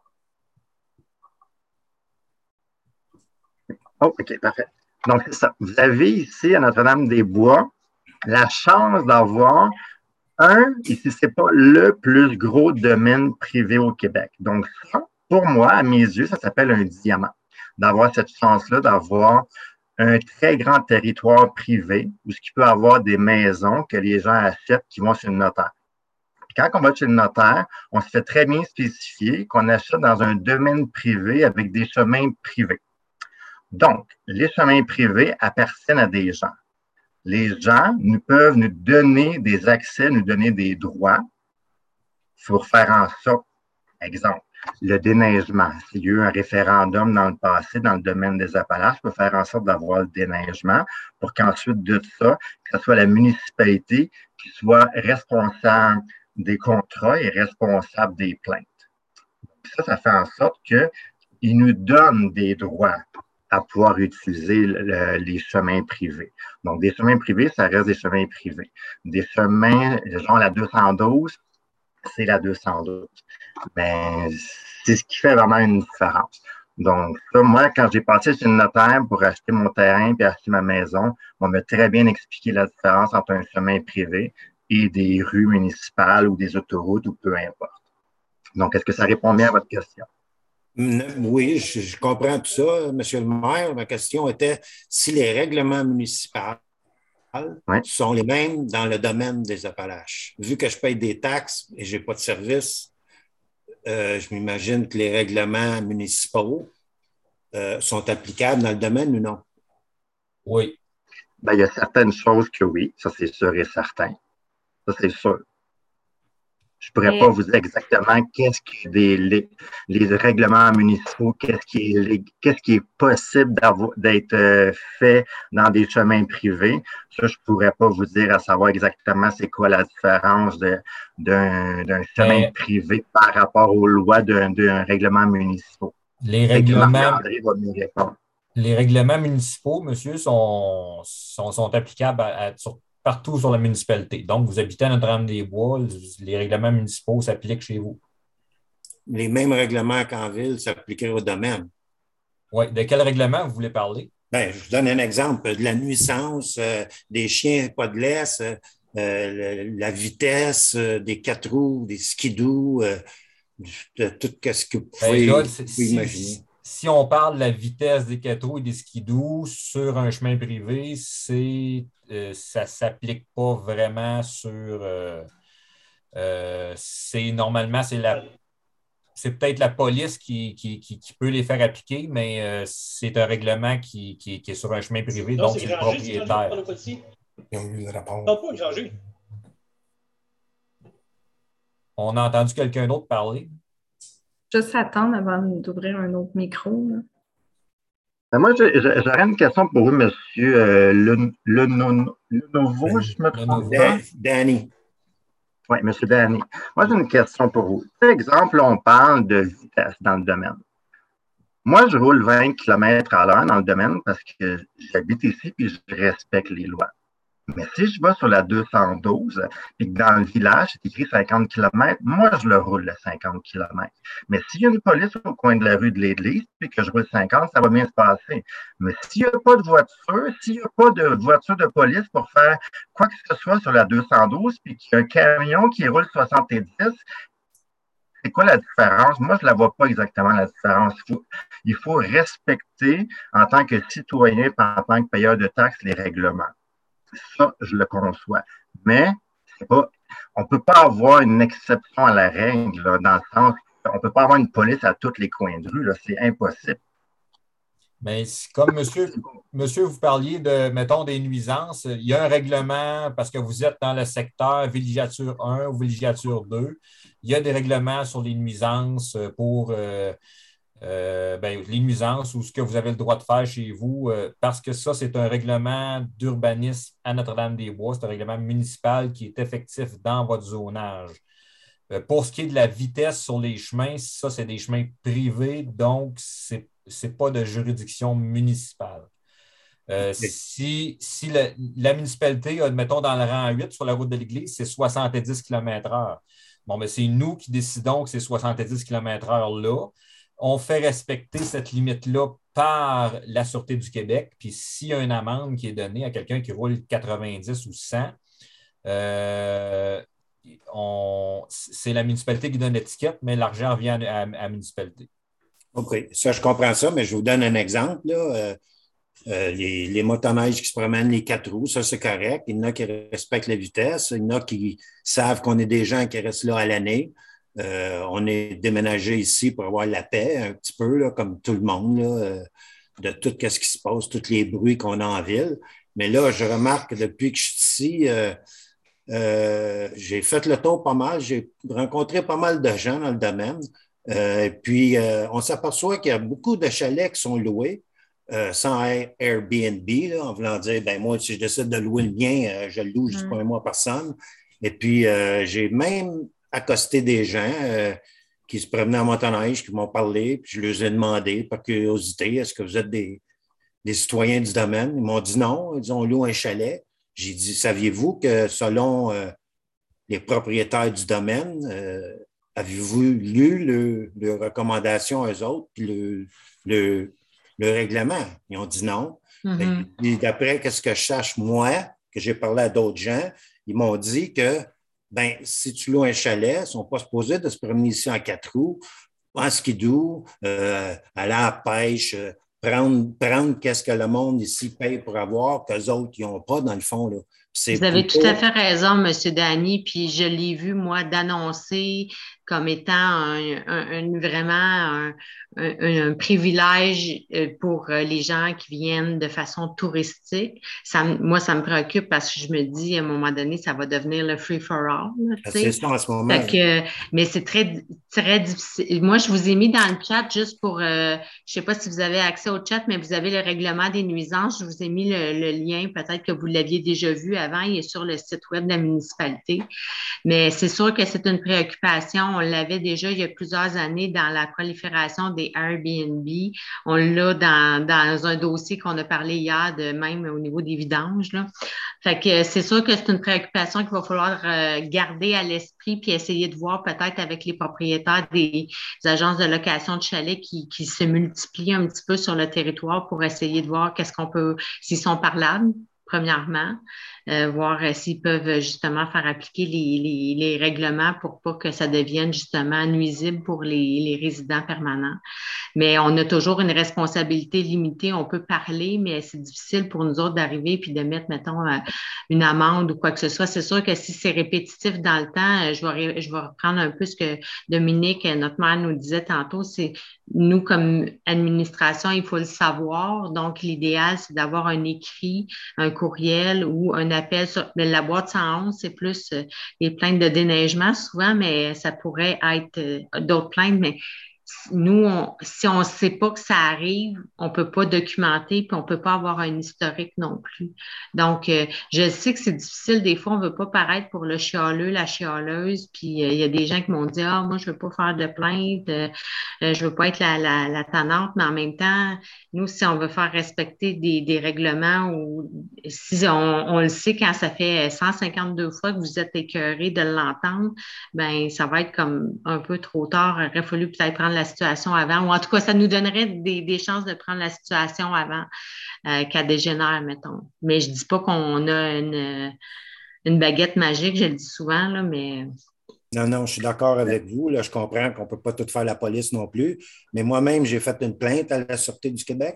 Oh, OK, parfait. Donc, c'est ça. Vous avez ici, à Notre-Dame-des-Bois, la chance d'avoir un, ici, ce n'est pas le plus gros domaine privé au Québec. Donc, ça, pour moi, à mes yeux, ça s'appelle un diamant. D'avoir cette chance-là, d'avoir un très grand territoire privé où ce qui peut avoir des maisons que les gens achètent qui vont chez le notaire. Puis quand on va chez le notaire, on se fait très bien spécifier qu'on achète dans un domaine privé avec des chemins privés. Donc, les chemins privés appartiennent à des gens. Les gens nous peuvent nous donner des accès, nous donner des droits pour faire en sorte, exemple, le déneigement. S'il y a eu un référendum dans le passé dans le domaine des Appalaches, pour faire en sorte d'avoir le déneigement pour qu'ensuite de ça, que ce soit la municipalité qui soit responsable des contrats et responsable des plaintes. Ça, ça fait en sorte qu'ils nous donnent des droits à pouvoir utiliser le, les chemins privés. Donc, des chemins privés, ça reste des chemins privés. Des chemins, genre la deux cent douze, c'est la deux cent douze. Mais c'est ce qui fait vraiment une différence. Donc, ça, moi, quand j'ai passé chez le notaire pour acheter mon terrain et acheter ma maison, on m'a très bien expliqué la différence entre un chemin privé et des rues municipales ou des autoroutes ou peu importe. Donc, est-ce que ça répond bien à votre question? Oui, je, je comprends tout ça, Monsieur le maire. Ma question était si les règlements municipaux oui. sont les mêmes dans le domaine des Appalaches. Vu que je paye des taxes et je n'ai pas de service, euh, je m'imagine que les règlements municipaux euh, sont applicables dans le domaine ou non? Oui. Ben, il y a certaines choses que oui, ça c'est sûr et certain. Ça c'est sûr. Je ne pourrais Mais... pas vous dire exactement qu'est-ce qui est des, les, les règlements municipaux, qu'est-ce qui est, qu'est-ce qui est possible d'être euh, fait dans des chemins privés. Ça, je ne pourrais pas vous dire à savoir exactement c'est quoi la différence de, d'un, d'un chemin Mais privé par rapport aux lois d'un, d'un règlement municipal. Les règlements, va mieux répondre. les règlements municipaux, monsieur, sont, sont, sont applicables à, à, sur partout sur la municipalité. Donc, vous habitez à Notre-Dame-des-Bois, les règlements municipaux s'appliquent chez vous. Les mêmes règlements qu'en ville s'appliqueraient au domaine. Oui. De quel règlement vous voulez parler? Bien, je vous donne un exemple. De la nuisance, euh, des chiens pas de laisse, euh, euh, la vitesse, euh, des quatre roues, des skidoo, euh, de tout ce que vous pouvez, ben là, vous pouvez si, imaginer. Si on parle de la vitesse des quatre roues et des skidoo sur un chemin privé, c'est, euh, ça ne s'applique pas vraiment sur... Euh, euh, c'est normalement, c'est la c'est peut-être la police qui, qui, qui, qui peut les faire appliquer, mais euh, c'est un règlement qui, qui, qui est sur un chemin privé, non, donc c'est le propriétaire. Ils ont eu le rapport. On a entendu quelqu'un d'autre parler? Juste attendre avant d'ouvrir un autre micro. Là. Moi, j'aurais une question pour vous, M. Euh, le, le, le Nouveau, je me trompe pas? Danny. Oui, M. Danny. Moi, j'ai une question pour vous. Par exemple, on parle de vitesse dans le domaine. Moi, je roule vingt kilomètres à l'heure dans le domaine parce que j'habite ici et je respecte les lois. Mais si je vais sur la deux cent douze et que dans le village, c'est écrit cinquante kilomètres, moi, je le roule le cinquante kilomètres. Mais s'il y a une police au coin de la rue de l'Église et que je roule cinquante, ça va bien se passer. Mais s'il n'y a pas de voiture, s'il n'y a pas de voiture de police pour faire quoi que ce soit sur la deux cent douze puis qu'il y a un camion qui roule soixante-dix, c'est quoi la différence? Moi, je ne la vois pas exactement, la différence. Il faut, il faut respecter, en tant que citoyen et en tant que payeur de taxes, les règlements. Ça, je le conçois. Mais c'est pas, on ne peut pas avoir une exception à la règle, là, dans le sens on ne peut pas avoir une police à tous les coins de rue. Là, c'est impossible. Mais comme monsieur, monsieur, vous parliez de, mettons, des nuisances, il y a un règlement parce que vous êtes dans le secteur villégiature un ou villégiature deux. Il y a des règlements sur les nuisances pour euh, euh, ben, les nuisances ou ce que vous avez le droit de faire chez vous, euh, parce que ça, c'est un règlement d'urbanisme à Notre-Dame-des-Bois. C'est un règlement municipal qui est effectif dans votre zonage. Euh, pour ce qui est de la vitesse sur les chemins, ça, c'est des chemins privés, donc c'est ce n'est pas de juridiction municipale. Euh, okay. Si, si la, la municipalité, mettons dans le rang huit sur la route de l'Église, c'est soixante-dix kilomètres heure. Bon, mais c'est nous qui décidons que c'est soixante-dix kilomètres heure là. On fait respecter cette limite-là par la Sûreté du Québec. Puis s'il y a une amende qui est donnée à quelqu'un qui roule quatre-vingt-dix ou cent, euh, on, c'est la municipalité qui donne l'étiquette, mais l'argent revient à, à, à la municipalité. OK, ça, je comprends ça, mais je vous donne un exemple. Là. Euh, euh, les, les motoneiges qui se promènent les quatre roues, ça, c'est correct. Il y en a qui respectent la vitesse. Il y en a qui savent qu'on est des gens qui restent là à l'année. Euh, on est déménagé ici pour avoir la paix, un petit peu, là, comme tout le monde, là, euh, de tout ce qui se passe, tous les bruits qu'on a en ville. Mais là, je remarque que depuis que je suis ici, euh, euh, j'ai fait le tour pas mal. J'ai rencontré pas mal de gens dans le domaine. Euh, puis, euh, on s'aperçoit qu'il y a beaucoup de chalets qui sont loués euh, sans Airbnb, là, en voulant dire, ben moi, si je décide de louer le mien, euh, je le loue juste Mm. pour un mois personne. Et puis, euh, j'ai même accosté des gens euh, qui se promenaient en motoneige, qui m'ont parlé, puis je leur ai demandé, par curiosité, est-ce que vous êtes des, des citoyens du domaine? Ils m'ont dit non, ils ont loué un chalet. J'ai dit, saviez-vous que selon euh, les propriétaires du domaine, euh, avez-vous lu leurs le recommandations à eux autres, puis le, le, le règlement. Ils ont dit non. Mhm. Et d'après ce que je sache, moi, que j'ai parlé à d'autres gens, ils m'ont dit que ben, si tu loues un chalet, ils ne sont pas supposés de se promener ici en quatre roues, en skidoo, euh, aller à la pêche, euh, prendre, prendre qu'est-ce que le monde ici paye pour avoir, qu'eux autres, ils n'ont pas, dans le fond. Là. C'est Vous avez plutôt... tout à fait raison, M. Dany, puis je l'ai vu, moi, d'annoncer comme étant un, un- un- vraiment un, un- un privilège euh, pour euh, les gens qui viennent de façon touristique. Ça, me- moi, ça me préoccupe parce que je me dis, à un moment donné, ça va devenir le free for all, là, tu C'est sais. ça en ce moment. Fait que, mais c'est très, très difficile. Moi, je vous ai mis dans le chat juste pour, euh, je sais pas si vous avez accès au chat, mais vous avez le règlement des nuisances. Je vous ai mis le, le lien, peut-être que vous l'aviez déjà vu avant. Il est sur le site web de la municipalité. Mais c'est sûr que c'est une préoccupation. On l'avait déjà il y a plusieurs années dans la prolifération des Airbnb. On l'a dans, dans un dossier qu'on a parlé hier, de même au niveau des vidanges, là. Fait que c'est sûr que c'est une préoccupation qu'il va falloir euh, garder à l'esprit puis essayer de voir peut-être avec les propriétaires des agences de location de chalets qui, qui se multiplient un petit peu sur le territoire pour essayer de voir qu'est-ce qu'on peut, s'ils sont parlables, premièrement, euh, voir euh, s'ils peuvent justement faire appliquer les, les, les règlements pour pas que ça devienne justement nuisible pour les, les résidents permanents. Mais on a toujours une responsabilité limitée. On peut parler, mais c'est difficile pour nous autres d'arriver puis de mettre, mettons, euh, une amende ou quoi que ce soit. C'est sûr que si c'est répétitif dans le temps, euh, je vais, je vais reprendre un peu ce que Dominique, euh, notre maire, nous disait tantôt. C'est nous, comme administration, il faut le savoir. Donc, l'idéal, c'est d'avoir un écrit, un courriel ou un appel sur mais la boîte cent onze, c'est plus euh, les plaintes de déneigement souvent, mais ça pourrait être euh, d'autres plaintes, mais nous, on, si on ne sait pas que ça arrive, on ne peut pas documenter puis on ne peut pas avoir un historique non plus. Donc, euh, je sais que c'est difficile. Des fois, on ne veut pas paraître pour le chialeux, la chialeuse. Puis, euh, il y a des gens qui m'ont dit, ah, moi, je ne veux pas faire de plainte, euh, euh, je ne veux pas être la, la, la tannante, mais en même temps, nous, si on veut faire respecter des, des règlements ou si on, on le sait quand ça fait cent cinquante-deux fois que vous êtes écœuré de l'entendre, ben ça va être comme un peu trop tard. Il aurait fallu peut-être prendre la situation avant, ou en tout cas, ça nous donnerait des, des chances de prendre la situation avant euh, qu'elle dégénère, mettons. Mais je dis pas qu'on a une, une baguette magique, je le dis souvent, là, mais... Non, non, je suis d'accord avec vous. Là, je comprends qu'on ne peut pas tout faire la police non plus. Mais moi-même, j'ai fait une plainte à la Sûreté du Québec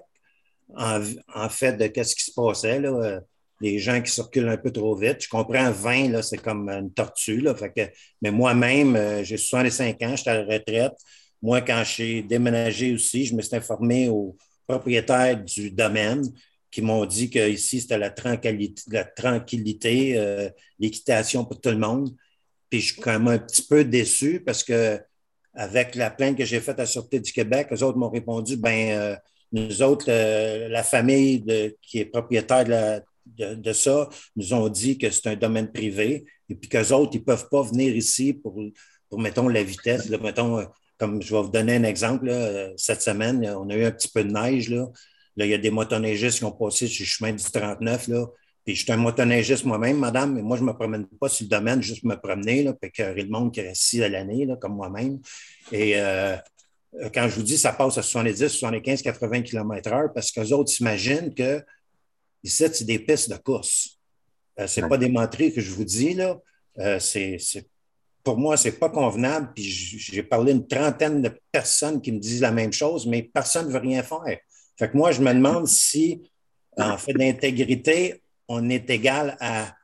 en, en fait de qu'est-ce qui se passait, là. Euh, les gens qui circulent un peu trop vite. Je comprends vingt, là, c'est comme une tortue. Là, fait que, mais moi-même, euh, j'ai soixante-cinq ans, j'étais à la retraite. Moi, quand j'ai déménagé aussi, je me suis informé aux propriétaires du domaine qui m'ont dit qu'ici, c'était la tranquillité, la tranquillité euh, l'équitation pour tout le monde. Puis je suis quand même un petit peu déçu parce que avec la plainte que j'ai faite à la Sûreté du Québec, eux autres m'ont répondu, ben euh, nous autres, euh, la famille de, qui est propriétaire de, la, de, de ça, nous ont dit que c'est un domaine privé et puis qu'eux autres, ils ne peuvent pas venir ici pour, pour mettons, la vitesse. Là, mettons, comme je vais vous donner un exemple, là, cette semaine, on a eu un petit peu de neige. Là, là il y a des motoneigistes qui ont passé sur le chemin du trente-neuf, là. Puis je suis un motoneigiste moi-même, madame, mais moi, je ne me promène pas sur le domaine, juste me promener, là, puis écœurer le monde qui reste ici à l'année, là, comme moi-même. Et euh, quand je vous dis ça passe à soixante-dix, soixante-quinze, quatre-vingts kilomètres heure, parce qu'eux autres s'imaginent que ici, c'est des pistes de course. Euh, ce n'est pas des menteries que je vous dis, là. Euh, c'est, c'est, pour moi, ce n'est pas convenable. Puis j'ai parlé à une trentaine de personnes qui me disent la même chose, mais personne ne veut rien faire. Fait que moi, je me demande si, en fait d'intégrité, on est égal à...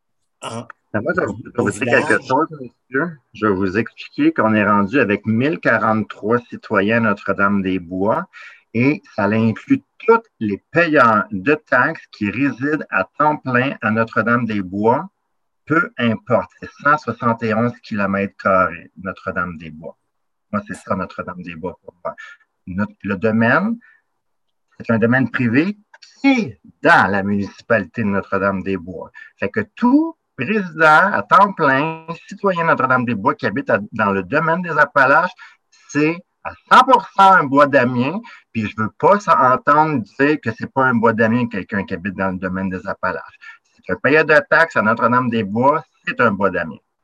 En, moi, je vais vous dire quelque chose, monsieur. Je vais vous expliquer qu'on est rendu avec mille quarante-trois citoyens à Notre-Dame-des-Bois et ça inclut tous les payeurs de taxes qui résident à temps plein à Notre-Dame-des-Bois, peu importe. C'est cent soixante et onze kilomètres carrés, Notre-Dame-des-Bois. Moi, c'est ça, Notre-Dame-des-Bois. Notre, le domaine, c'est un domaine privé qui est dans la municipalité de Notre-Dame-des-Bois. Fait que tout résident à temps plein, citoyen de Notre-Dame-des-Bois qui habite à, dans le domaine des Appalaches, c'est à cent pour cent un bois d'Amiens, puis je ne veux pas entendre dire que ce n'est pas un bois d'Amiens quelqu'un qui habite dans le domaine des Appalaches. C'est un payeur de taxes à Notre-Dame-des-Bois, c'est un bois d'Amiens.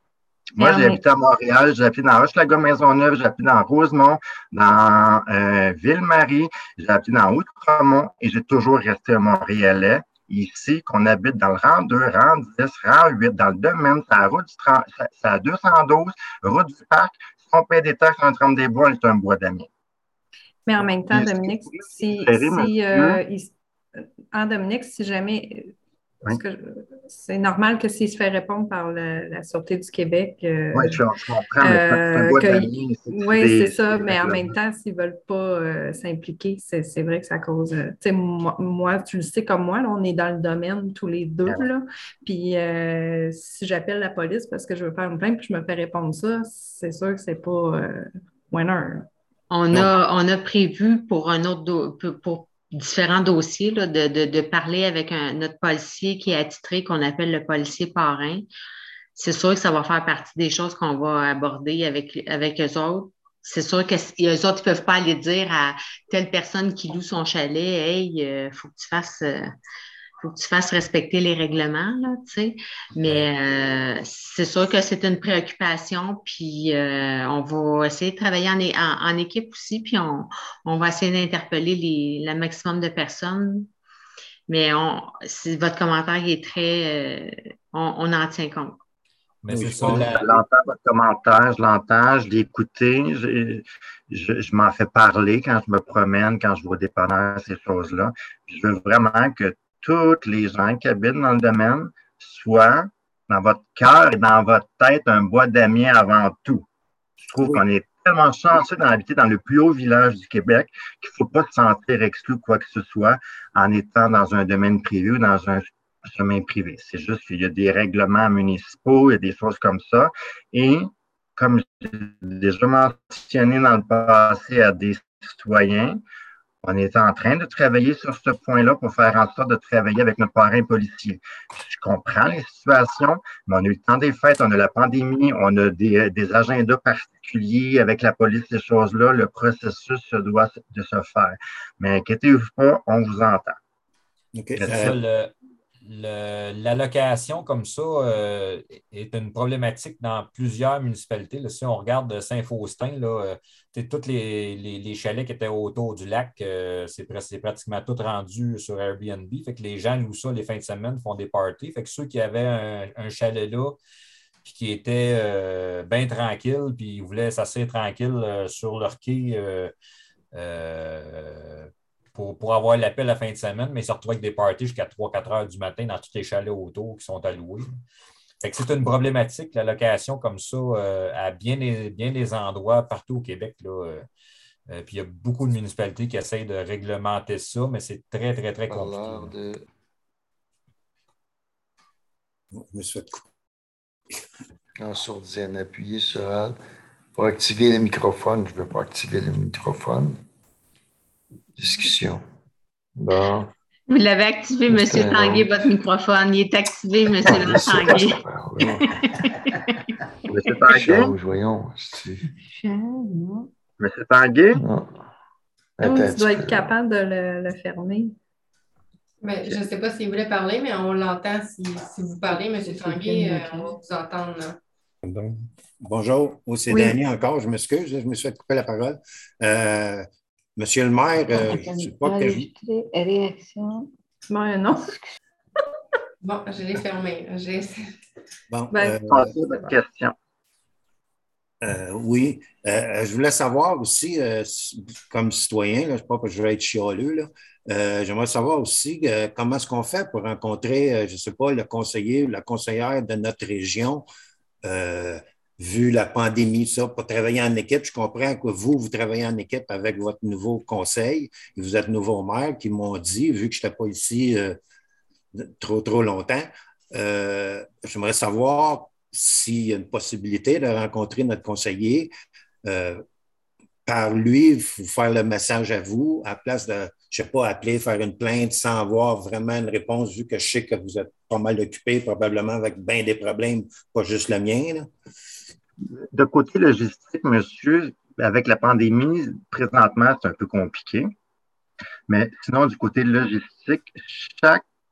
Moi, Mais j'ai en- habité à Montréal, j'ai habité dans Hochelaga-Maisonneuve, j'ai habité dans Rosemont, dans euh, Ville-Marie, j'ai habité dans Outremont et j'ai toujours resté un Montréalais. Ici, qu'on habite dans le rang deux, rang dix, rang huit, dans le domaine, c'est la route du trente, c'est à deux cent douze, route du parc. Si on paie des taxes sur un trempe des bois, c'est un bois damier. Mais en même temps, Puis, Dominique, si, préférez, si, monsieur? euh, il- en Dominique, si jamais, parce Oui. que je- c'est normal que s'il se fait répondre par la, la Sûreté du Québec, euh, Oui, je, je comprends, mais c'est un- c'est un euh, bois que- damier. c'est- c'est oui, des- c'est ça, c'est des mais en règlements. même temps, s'ils ne veulent pas euh, s'impliquer, c'est c'est vrai que ça cause. euh, tu sais, moi, moi, tu le sais comme moi, là, on est dans le domaine tous les deux, Ah ouais. là. Puis euh, si j'appelle la police parce que je veux faire une plainte puis je me fais répondre ça, c'est sûr que c'est pas euh, winner, là. On Non. a, on a prévu pour un autre do- pour, pour différents dossiers là, de, de, de parler avec un, notre policier qui est attitré, qu'on appelle le policier parrain. C'est sûr que ça va faire partie des choses qu'on va aborder avec, avec eux autres. C'est sûr que s- eux autres, ils ne peuvent pas aller dire à telle personne qui loue son chalet, hey, il faut que tu fasses. euh, faut que tu fasses respecter les règlements, là, tu sais. Mais euh, c'est sûr que c'est une préoccupation, puis euh, on va essayer de travailler en, é- en, en équipe aussi, puis on, on va essayer d'interpeller les, le maximum de personnes. Mais on, si votre commentaire est très, euh, on, on en tient compte. Mais Oui, c'est je ça, comprends. la- Je l'entends, votre commentaire, je l'entends, je l'ai écouté, je, je, je m'en fais parler quand je me promène, quand je vois des dépanneurs, ces choses-là. Puis je veux vraiment que tous les gens qui habitent dans le domaine soient dans votre cœur et dans votre tête un bois damier avant tout. Je trouve Oui. qu'on est tellement chanceux d'habiter dans le plus haut village du Québec qu'il ne faut pas se sentir exclu de quoi que ce soit en étant dans un domaine privé ou dans un chemin privé. C'est juste qu'il y a des règlements municipaux, il y a des choses comme ça. Et comme j'ai déjà mentionné dans le passé à des citoyens, on est en train de travailler sur ce point-là pour faire en sorte de travailler avec notre parrain policier. Je comprends les situations, mais on a eu le temps des fêtes, on a la pandémie, on a des, des agendas particuliers avec la police, ces choses-là. Le processus se doit de se faire. Mais inquiétez-vous pas, on vous entend. OK. c'est Euh, ça, le- le- l'allocation comme ça euh, est une problématique dans plusieurs municipalités. Là, si on regarde Saint-Faustin, là, euh, tu sais, tous les, les- les chalets qui étaient autour du lac, euh, c'est pres- c'est pratiquement tout rendu sur Airbnb. Fait que les gens louent ça les fins de semaine, font des parties. Fait que ceux qui avaient un, un chalet là, puis qui étaient euh, bien tranquilles, puis ils voulaient s'asseoir tranquille euh, sur leur quai euh, euh, pour, pour avoir l'appel à la fin de semaine, mais ils se retrouvent avec des parties jusqu'à trois quatre heures du matin dans tous les chalets autour qui sont alloués. Fait que c'est une problématique, la location comme ça, euh, à bien des, bien des endroits partout au Québec. Là, euh, euh, puis il y a beaucoup de municipalités qui essayent de réglementer ça, mais c'est très, très, très compliqué. Parleur de... je me suis fait couper. En sourdine, appuyez sur elle. Pour activer le microphone, je ne veux pas activer le microphone. Discussion. Bon. Vous l'avez activé, M. C'est un Tanguay, autre. votre microphone. Il est activé, M. Ah, je sais pas Tanguay. cette affaire-là. Monsieur Tanguay? Change, voyons. c'est- Monsieur Tanguay? Non. Donc, Attends un tu dois petit être peu. capable de le, le fermer. Mais je ne sais pas s'il voulait parler, mais on l'entend si, si vous parlez, M. Tanguay, euh, on va vous entendre. Là. Pardon. Bonjour, oh, c'est Oui. Danny encore, je m'excuse, je me suis fait couper la parole. Euh, Monsieur le maire, euh, je ne sais pas que je... Réaction. Bon, non. Bon, je l'ai fermé. J'ai... Bon, Ben, euh, Passez à votre question. euh, oui, euh, je voulais savoir aussi, euh, comme citoyen, là, je ne sais pas que je vais être chialeux, là, euh, j'aimerais savoir aussi euh, comment est-ce qu'on fait pour rencontrer, euh, je ne sais pas, le conseiller ou la conseillère de notre région, euh, vu la pandémie, ça, pour travailler en équipe. Je comprends que vous, vous travaillez en équipe avec votre nouveau conseil, et vous êtes nouveau maire, qui m'ont dit, vu que je n'étais pas ici euh, trop, trop longtemps, euh, j'aimerais savoir s'il y a une possibilité de rencontrer notre conseiller, euh, par lui, vous faire le message à vous, à place de, je ne sais pas, appeler, faire une plainte sans avoir vraiment une réponse, vu que je sais que vous êtes pas mal occupé, probablement avec bien des problèmes, pas juste le mien, là. De côté logistique, monsieur, avec la pandémie, présentement, c'est un peu compliqué. Mais sinon, du côté logistique, chaque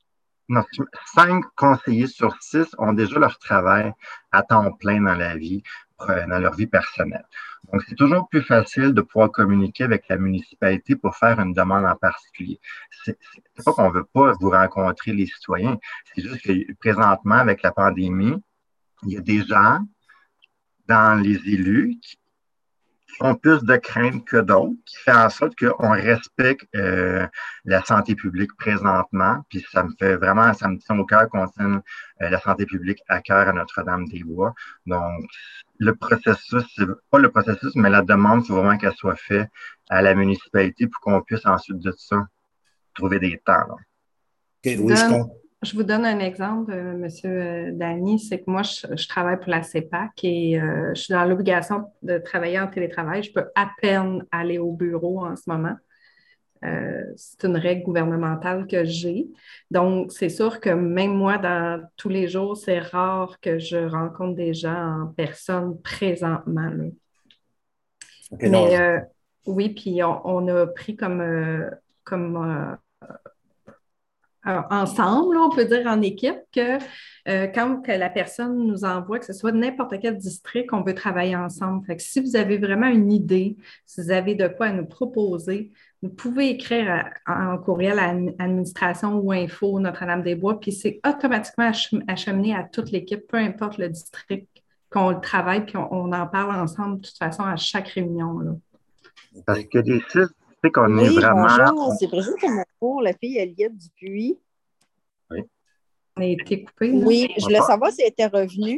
non, cinq conseillers sur six ont déjà leur travail à temps plein dans la vie, dans leur vie personnelle. Donc, c'est toujours plus facile de pouvoir communiquer avec la municipalité pour faire une demande en particulier. C'est, c'est pas qu'on veut pas vous rencontrer les citoyens, c'est juste que présentement, avec la pandémie, il y a des gens dans les élus qui ont plus de crainte que d'autres, qui fait en sorte qu'on respecte euh, la santé publique présentement, puis ça me fait vraiment, ça me tient au cœur qu'on tienne euh, la santé publique à cœur à Notre-Dame-des-Bois. Donc, le processus, pas le processus, mais la demande, il faut vraiment qu'elle soit faite à la municipalité pour qu'on puisse ensuite de ça trouver des temps. Là. Okay, oui, je comprends. Je vous donne un exemple, euh, M. Dany, c'est que moi, je, je travaille pour la C E P A C et euh, je suis dans l'obligation de travailler en télétravail. Je peux à peine aller au bureau en ce moment. Euh, c'est une règle gouvernementale que j'ai. Donc, c'est sûr que même moi, dans tous les jours, c'est rare que je rencontre des gens en personne présentement. Là. Okay, Mais euh, oui, puis on, on a pris comme... Euh, comme euh, Alors, ensemble, on peut dire en équipe, que euh, quand que la personne nous envoie, que ce soit n'importe quel district, on veut travailler ensemble. Fait que si vous avez vraiment une idée, si vous avez de quoi à nous proposer, vous pouvez écrire à, en courriel à administration ou info Notre-Dame-des-Bois, puis c'est automatiquement acheminé à toute l'équipe, peu importe le district, qu'on le travaille, puis on, on en parle ensemble de toute façon à chaque réunion. Là. Parce que des sites, c'est qu'on oui, est vraiment... bonjour, c'est Brigitte Moreau, la fille Aliette Dupuis. Oui. On a été coupé. Oui, je voulais savoir si elle était revenue.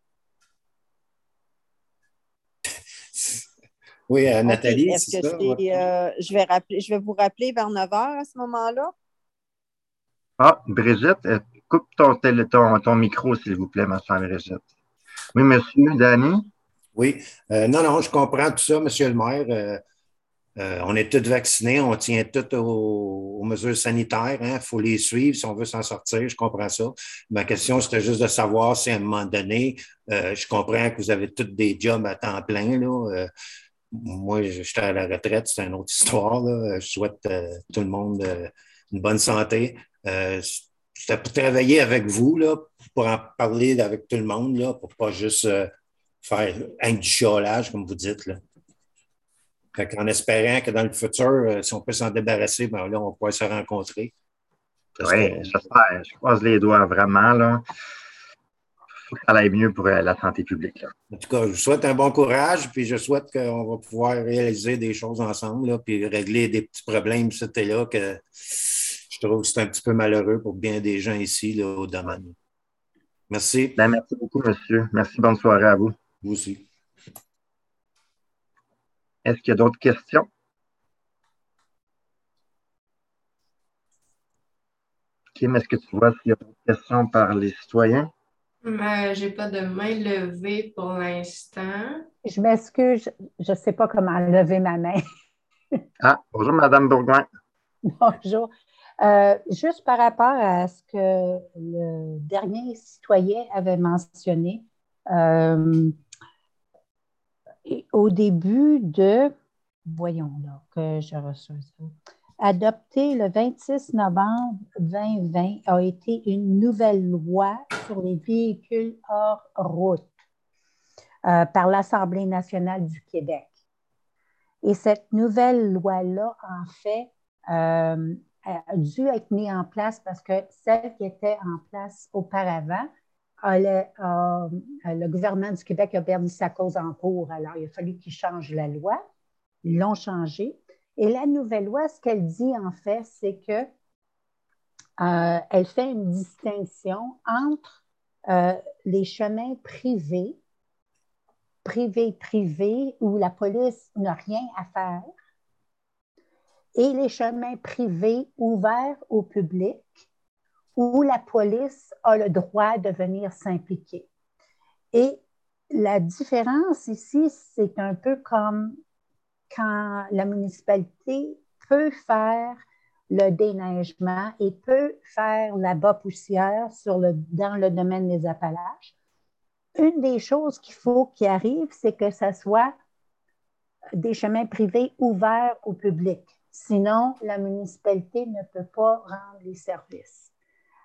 Oui, euh, Nathalie, okay. Est-ce c'est que ça? c'est, euh, je, vais rappeler, je vais vous rappeler vers neuf heures à ce moment-là. Ah, Brigitte, coupe ton, ton, ton micro, s'il vous plaît, ma chère Brigitte. Oui, monsieur Dany? Oui. Euh, non, non, je comprends tout ça, monsieur le maire. Euh, Euh, on est tous vaccinés, on tient tout aux, aux mesures sanitaires. Il hein, faut les suivre si on veut s'en sortir. Je comprends ça. Ma question, c'était juste de savoir si à un moment donné, euh, je comprends que vous avez tous des jobs à temps plein. Là. Euh, moi, j'étais à la retraite, c'est une autre histoire. Là. Je souhaite euh, tout le monde euh, une bonne santé. Euh, c'était pour travailler avec vous, là, pour en parler avec tout le monde, là, pour pas juste euh, faire un du chiolage, comme vous dites. Là. Fait en espérant que dans le futur, euh, si on peut s'en débarrasser, ben là, on pourrait se rencontrer. Oui, que... j'espère. Je croise les doigts vraiment. Là. Faut que ça aille mieux pour euh, la santé publique. Là. En tout cas, je vous souhaite un bon courage, puis je souhaite qu'on va pouvoir réaliser des choses ensemble, là, puis régler des petits problèmes, c'était là, que je trouve que c'est un petit peu malheureux pour bien des gens ici, là, au domaine. Merci. Ben, merci beaucoup, monsieur. Merci, bonne soirée à vous. Vous aussi. Est-ce qu'il y a d'autres questions? Kim, est-ce que tu vois s'il y a d'autres questions par les citoyens? Euh, je n'ai pas de main levée pour l'instant. Je m'excuse, je ne sais pas comment lever ma main. Ah, bonjour, Madame Bourgoin. Bonjour. Euh, juste par rapport à ce que le dernier citoyen avait mentionné, euh, au début de, voyons là, que je reçois ça, adopté le vingt-six novembre deux mille vingt a été une nouvelle loi sur les véhicules hors route euh, par l'Assemblée nationale du Québec. Et cette nouvelle loi-là, en fait, euh, a dû être mise en place parce que celle qui était en place auparavant, Le, euh, le gouvernement du Québec a perdu sa cause en cours. Alors, il a fallu qu'ils changent la loi. Ils l'ont changée. Et la nouvelle loi, ce qu'elle dit, en fait, c'est que euh, elle fait une distinction entre euh, les chemins privés, privés, privés, où la police n'a rien à faire, et les chemins privés ouverts au public, où la police a le droit de venir s'impliquer. Et la différence ici, c'est un peu comme quand la municipalité peut faire le déneigement et peut faire la bas poussière sur le, dans le domaine des Appalaches. Une des choses qu'il faut qu'il arrive, c'est que ce soit des chemins privés ouverts au public. Sinon, la municipalité ne peut pas rendre les services.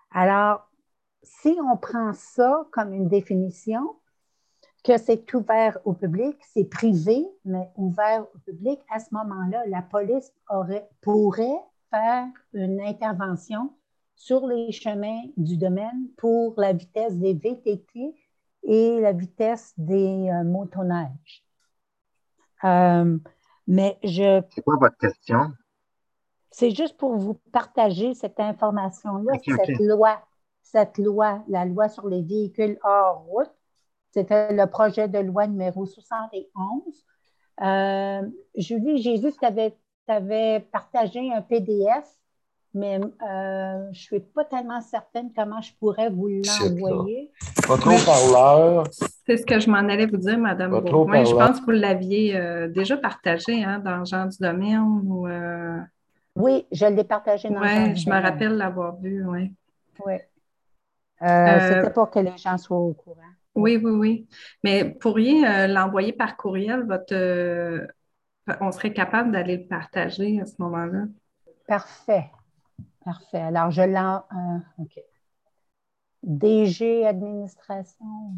Alors, si on prend ça comme une définition, que c'est ouvert au public, c'est privé, mais ouvert au public, à ce moment-là, la police aurait, pourrait faire une intervention sur les chemins du domaine pour la vitesse des V T T et la vitesse des euh, motoneiges. Euh, mais je... C'est quoi votre question? C'est juste pour vous partager cette information-là, okay, cette okay. loi, cette loi, la loi sur les véhicules hors route. C'était le projet de loi numéro soixante et onze. Euh, Julie, j'ai vu que tu avais, avais partagé un P D F, mais euh, je ne suis pas tellement certaine comment je pourrais vous l'envoyer. Votre haut-parleur. C'est ce que je m'en allais vous dire, Mme Bourgoin. Je pense que vous l'aviez euh, déjà partagé hein, dans le genre du domaine. Ou, euh... Oui, je l'ai partagé dans ouais, le genre du je domaine. me rappelle l'avoir vu, oui. Oui. Euh, euh, C'était pour que les gens soient au courant. Oui, oui, oui. Mais pourriez euh, l'envoyer par courriel, votre euh, on serait capable d'aller le partager à ce moment-là. Parfait. Parfait. Alors, je l'en... Euh, OK. D G Administration.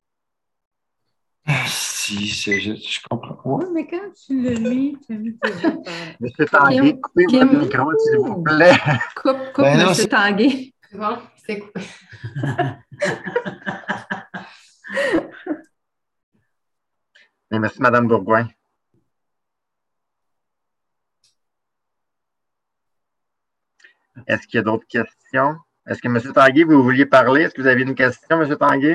Si, c'est juste, je comprends. Oui, mais quand tu le lis, tu as mis tes affaires. Monsieur Tanguay, coupez Kim, votre micro, s'il vous plaît. Coupe, coupe, Ben non, Monsieur c'est- Tanguay. C'est bon, c'est coupé. Et merci, Mme Bourgoin. Est-ce qu'il y a d'autres questions? Est-ce que M. Tanguay, vous vouliez parler? Est-ce que vous avez une question, M. Tanguay?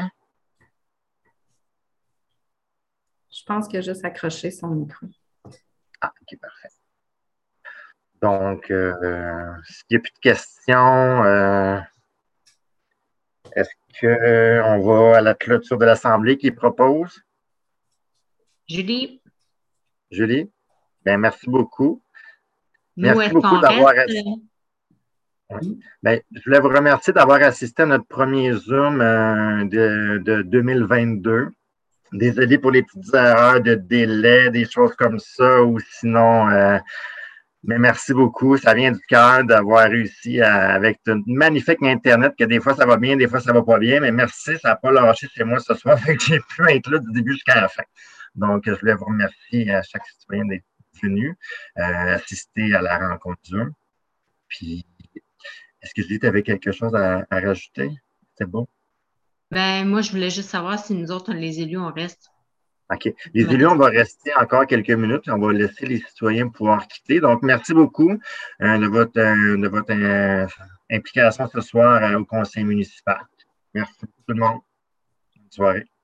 Je pense qu'il a juste accroché son micro. Ah, OK, parfait. Donc, euh, s'il n'y a plus de questions, euh, est-ce qu'on va à la clôture de l'Assemblée qui propose? Julie, Julie? Bien, merci beaucoup. nous, Merci est-ce beaucoup qu'on d'avoir reste? assisté. Oui. Bien, je voulais vous remercier d'avoir assisté à notre premier Zoom euh, de, de deux mille vingt-deux. Désolé pour les petites erreurs de délai, des choses comme ça, ou sinon, euh, mais merci beaucoup. Ça vient du cœur d'avoir réussi à, avec une magnifique Internet, que des fois ça va bien, des fois ça va pas bien, mais merci, ça n'a pas lâché chez moi ce soir, fait que j'ai pu être là du début jusqu'à la fin. Donc, je voulais vous remercier à chaque citoyen d'être venu, euh, assister à la rencontre Zoom. Puis, est-ce que Julie, tu avais quelque chose à, à rajouter? C'est beau? Ben, moi, je voulais juste savoir si nous autres, les élus, on reste. OK. Les élus, on va rester encore quelques minutes. On va laisser les citoyens pouvoir quitter. Donc, merci beaucoup euh, de votre, euh, de votre euh, implication ce soir euh, au conseil municipal. Merci tout le monde. Bonne soirée.